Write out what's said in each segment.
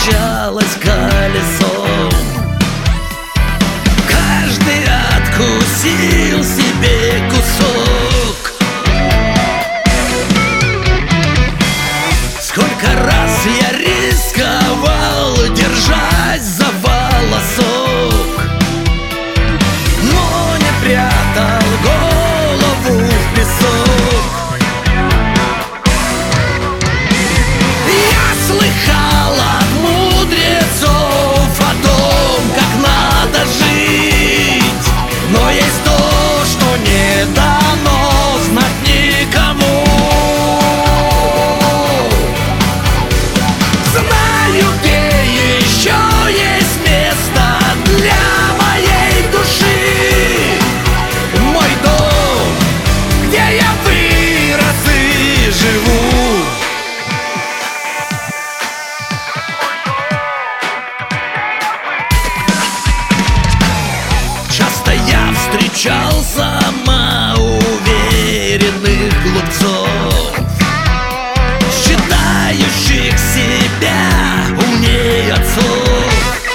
вращалось колесом. Каждый откусил себе кусок. Сколько раз я рисковал, держась за волосок, но не прятал голову в песок. Я слыхал от мудрецов о том, как надо жить, но есть то, что не дано знать никому. Знаю, где еще есть место для моей души. Мой дом, где я вырос и живу. Часто я встречал самоуверенных глупцов, считающих себя умнее отцов.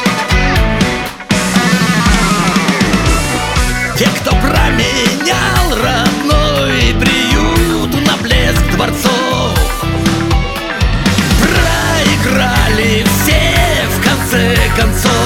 Те, кто променял родной приют на блеск дворцов, проиграли все в конце концов.